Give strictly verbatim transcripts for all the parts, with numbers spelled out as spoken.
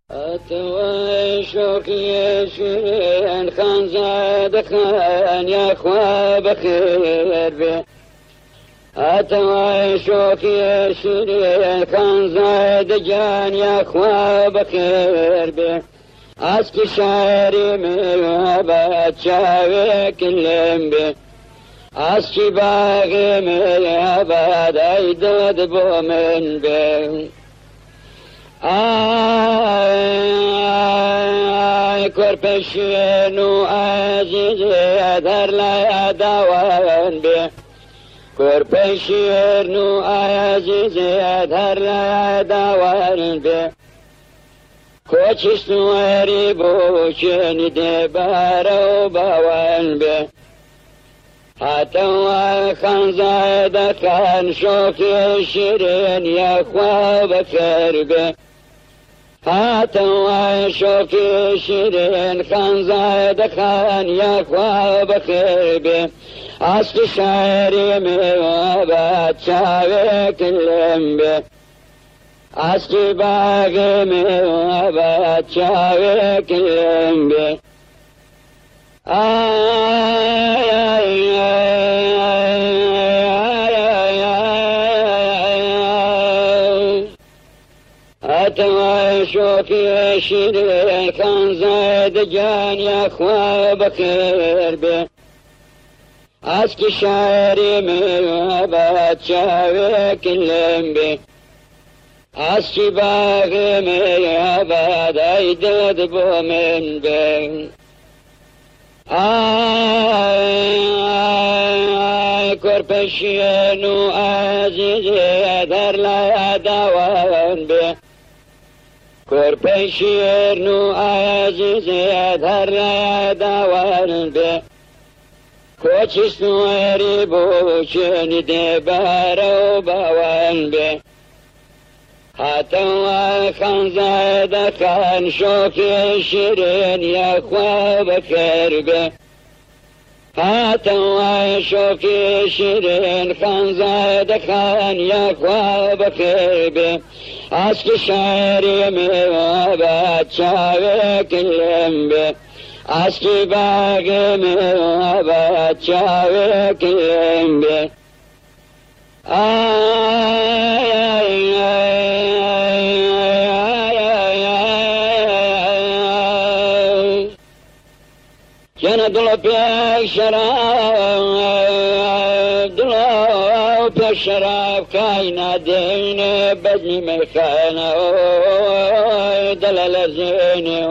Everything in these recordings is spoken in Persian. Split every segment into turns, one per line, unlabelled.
أتوى شوقي شيرين خان زاد خان يا أخوة بخير به. أتوى شوقي شيرين خان زاد جان يا أخوة بخير به. أسكي شعري ملهبات شاوي كلم به. أسكي باغي ملهبات أيدود بومن به. آي كربشينو عزيزي أدهر لا يدوان به. كربشينو عزيزي أدهر لا يدوان به. كوششنو أريبو شني دبارو بوان به. حتى خان زايد كان شوقي شيرين يا أخوة بكر به. حتى شوقي شيرين خان زايد كان يا أخوة بكر به. أصل شعري موابات شاوي كلم به. أصل باغي موابات شاوي كلم به. آي آي أتوى شوقي شيرين كان زاد جان يا أخوة بخير به. أسكي شعري موابات شاوي كلم به. أسكي باغي موابات أيدود بومن به. آي آي كربشينو عزيزي أدهر لا يدوان به. كربشينو عزيزي أدهر لا يدوان به. كوششنو أريبو شني دبارو بوان به. حتى خان زايد كان شوقي شيرين يا أخوة بكر به. حتى شوقي شيرين خان زايد كان يا أخوة بكر به. أسكي شعري موابات شاوي كلم به. أسكي باغي موابات شاوي كلم به. آي آي آي جانا دلو بيك شراب دلو بيك شراب كاينا دين بدني ميخانا دلال زيني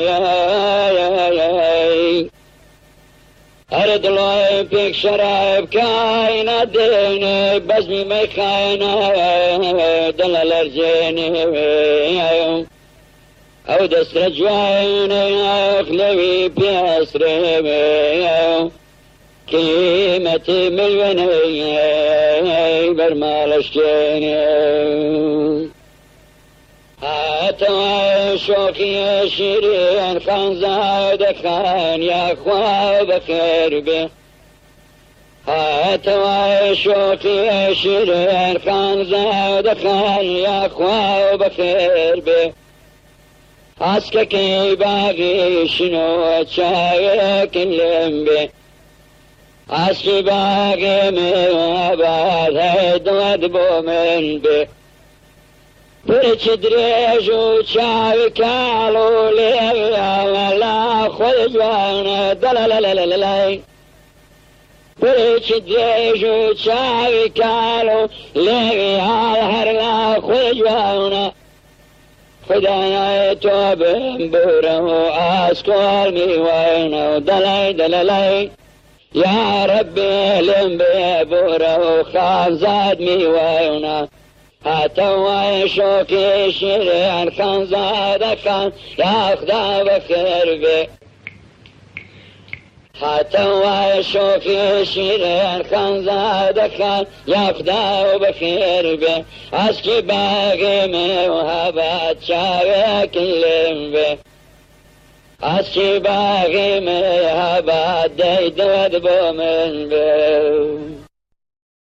واي أرد الله بيك شراب كاينا ديني بزمي ميخانا دلال الزيني أو دس رجويني أخلوي بيسري كلمتي مليوني برمال اشتيني. أتوى شوقي شيرين خان زايد كان يا أخوة بخير به. أتوى شوقي شيرين خان زايد كان يا أخوة بخير به. أسككي باغي شنو تشاوي كلم به. أسكي باغي موابات هيدود بومن به. برچ دريجو چاوي كالو ليا ولا خجوانا دلالالالالالي. برچ دريجو چاوي كالو ليا هرلا خجوانا. خدايا توبن بوره اسكول ميوانا دلاي دلالاي. يا ربي لم بوره خان زاد ميوانا. أتوى شوقي شيرين خان زاد كان يا أخوة بخير به. أتوى شوقي شيرين خان زاد كان يا أخوة بخير به. أسكي باغي موابات شاوي كلم به. أسكي باغي موابات ديدود بومن به.